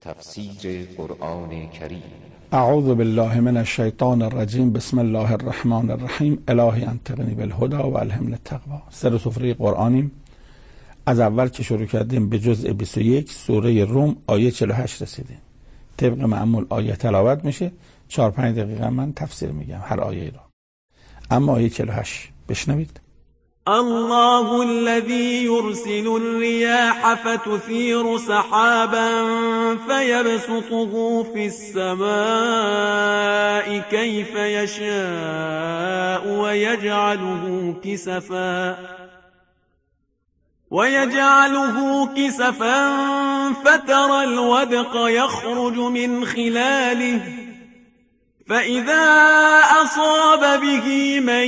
تفسیر قرآن کریم. اعوذ بالله من الشیطان الرجیم. بسم الله الرحمن الرحیم. الهی انطقنی بالهدی و الهمنی التقوی. سر سفره قرآنیم. از اول که شروع کردیم به جزء 21 سوره روم آیه 48 رسیدیم. طبق معمول آیه تلاوت میشه، 4-5 دقیقه من تفسیر میگم هر آیه را. اما آیه 48 بشنوید. الله الذي يرسل الرياح فتثير سحابا فيبسطه في السماء كيف يشاء ويجعله كسفا فترى الودق يخرج من خلاله فإذا أصاب به من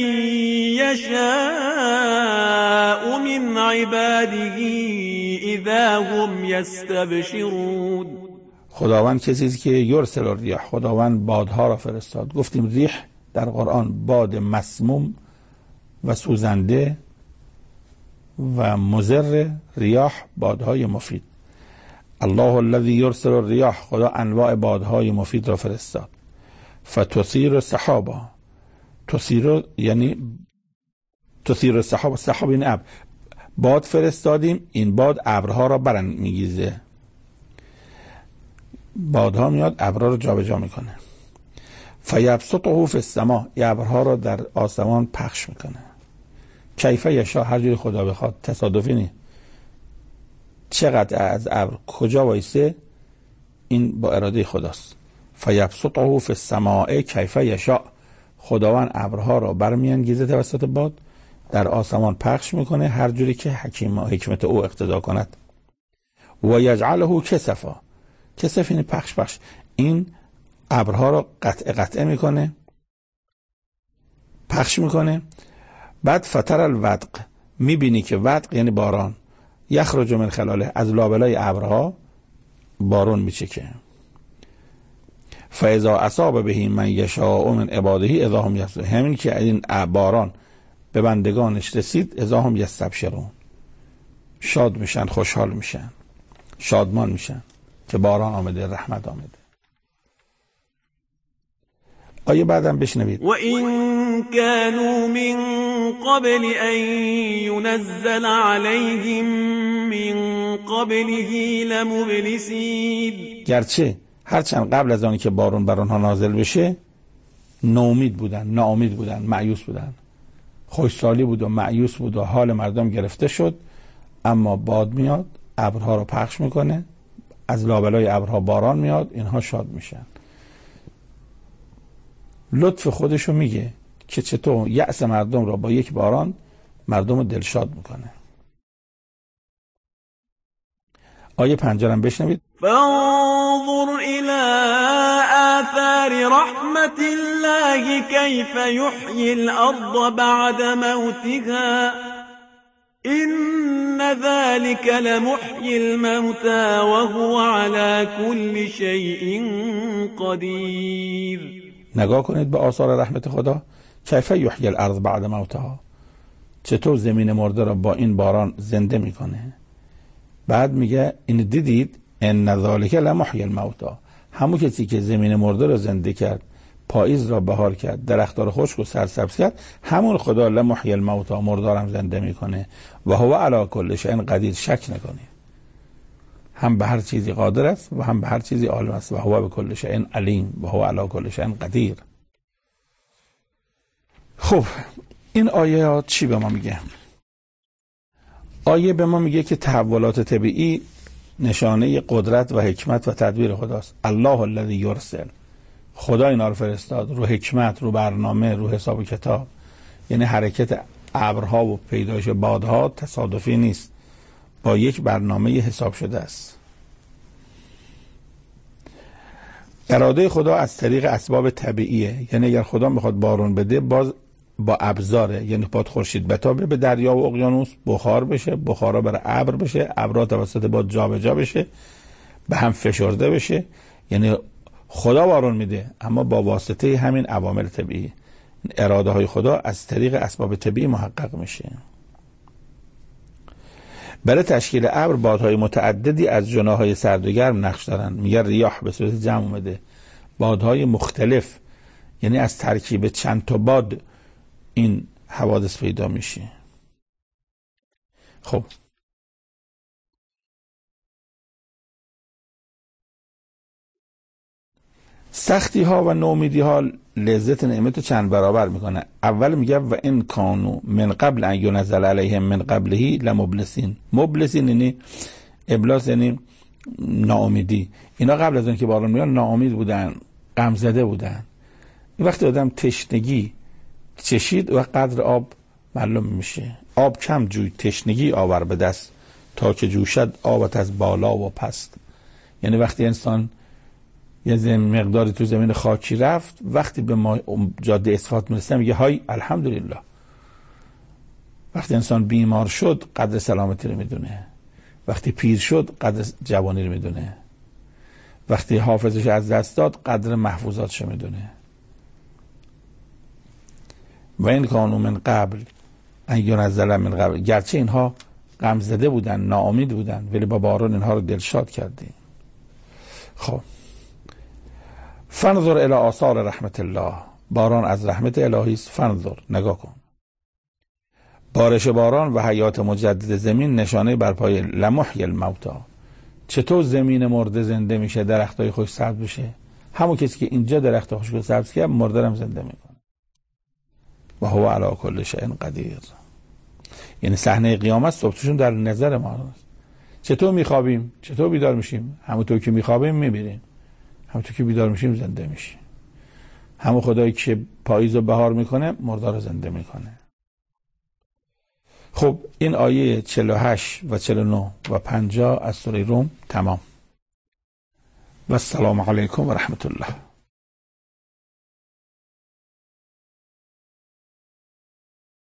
يشاء من عباده إذا هم يستبشرون. خداوند کسی که یرسل الریاح، خداوند بادها را فرستاد. گفتیم ریح در قرآن باد مسموم و سوزنده و مضر، ریاح بادهای مفید. الله الذی یرسل الریاح، خدا انواع بادهای مفید را فرستاد. فتثیر سحابا، تثیر یعنی تثیر سحاب، سحاب این ابر، باد فرستادیم، این باد ابرها را برانگیزه، بادها میاد ابرها را جابجا میکنه. فیبسطه فی السماء، ابرها را در آسمان پخش میکنه. کیف یشاء، هر جوری خدا بخواد، تصادفی نیست. چقدر از ابر کجا وایسه این با اراده خداست. فیبسطه فی السماء کیف یشاء، خداوند ابرها را برمیانگیزه توسط باد، در آسمان پخش میکنه هر جوری که حکمت او اقتضا کند. و یجعله کسفا، کسف یعنی پخش، این ابرها را قطعه میکنه، پخش میکنه. بعد فتر الودق، میبینی که ودق یعنی باران، یخرج من خلاله، از لابلای ابرها بارون میچکه. فاذا اصاب به من یشاء من عباده اذا هم یستبشرون، همین که این باران به بندگانش رسید اذا هم یستبشرون، شاد میشن، خوشحال میشن، شادمان میشن که باران آمده، رحمت آمده. آیه بعدم بشنوید. و این كانوا من قبل ان ينزل عليهم من قبله لمبلسین، گرچه هرچند قبل از آنی که بارون بر آنها نازل بشه ناامید بودن، مایوس بودن، خوشحالی بود و مایوس بود و حال مردم گرفته شد، اما باد میاد ابرها رو پخش میکنه، از لابلای ابرها باران میاد، اینها شاد میشن. لطف خودشو میگه که چطور یأس مردم را با یک باران مردم رو دلشاد میکنه. آیه 5 هم بشنوید. فانظر الى آثار رحمت الله كيف يحيي الارض بعد موتها ان ذلك لمحيي الموتى وهو على كل شيء قدير. نگاه کنید به آثار رحمت خدا. کیف یحیی الارض بعد موتها، چطور زمین مرده را با این باران زنده میکنه. بعد میگه این دیدید ان ذلک لمحیی الموتى، همون کسی که زمین مرده را زنده کرد، پاییز را بهار کرد، درختان خشک و سرسبز کرد، همون خدا لمحیی الموتى، مردارم زنده میکنه. و هو علی کل شیء قدیر، شک نکنید، هم به هر چیزی قادر است و هم به هر چیزی عالم است. و هو بكل شیء علیم و هو علی کل شیء قدیر. خب این آیه چی به ما میگه؟ آیه به ما میگه که تحولات طبیعی نشانه قدرت و حکمت و تدبیر خداست. الله الذی یرسل، خدا اینا رو فرستاد، رو حکمت، رو برنامه، رو حساب و کتاب. یعنی حرکت ابرها و پیدایش بادها تصادفی نیست، با یک برنامه حساب شده است. اراده خدا از طریق اسباب طبیعیه، یعنی اگر خدا میخواد بارون بده باز با ابزاره، یعنی باد خورشید بتابه به دریا و اقیانوس، بخار بشه، بخارا بر ابر بشه، ابرها توسط باد جابجا بشه، به هم فشرده بشه. یعنی خدا بارون میده اما با واسطه همین عوامل طبیعی. اراده های خدا از طریق اسباب طبیعی محقق میشه. برای تشکیل ابر بادهای متعددی از جناح‌های سرد و گرم نقش دارن. میگه ریاح به صورت جمع اومده، بادهای مختلف، یعنی از ترکیب چند تا باد این حوادث پیدا میشه. خب سختی ها و نومیدی ها لذت نعمت رو چند برابر میکنه. اول میگه و ان کانوا من قبل ان ينزل علیهم من قبله لمبلسین. مبلسین یعنی ابلاس، یعنی ناامیدی. اینا قبل از اون که باران میاد ناامید بودن، غم زده بودن. این وقتی آدم تشنگی چشید و قدر آب معلوم میشه. آب کم جوی، تشنگی آور به دست تا که جوشد آبت از بالا و پست. یعنی وقتی انسان یه مقداری تو زمین خاکی رفت، وقتی به ما جاده اصفهان میرسه میگه های الحمدلله. وقتی انسان بیمار شد قدر سلامتی رو میدونه، وقتی پیر شد قدر جوانی رو میدونه، وقتی حافظش از دست داد قدر محفوظاتش رو میدونه. و این کانوا من قبل ان ينزل من قبل، گرچه اینها غم زده بودن، ناامید بودن، ولی با باران اینها رو دلشاد کردی. خب فانظر الی آثار رحمت الله، باران از رحمت الهی است. فانظر، نگاه کن. بارش باران و حیات مجدد زمین نشانه بر پای لمحی الموتی. چطور زمین مرده زنده میشه، درختای خوش سبز بشه. همون کسی که اینجا درخت خوش سبز کرد مرده هم زنده میکنه. و هو علی کل شیء قدیر. یعنی صحنه قیامت صبحشون در نظر ما است. چطور میخوابیم، چطور بیدار میشیم؟ همونطور که میخوابیم میمیریم، همونطور که بیدار میشیم زنده میشیم. همون خدایی که پاییز و بهار میکنه مردار رو زنده میکنه. خب این آیه 48 و 49 و 50 از سوره روم تمام. و السلام علیکم و رحمت الله.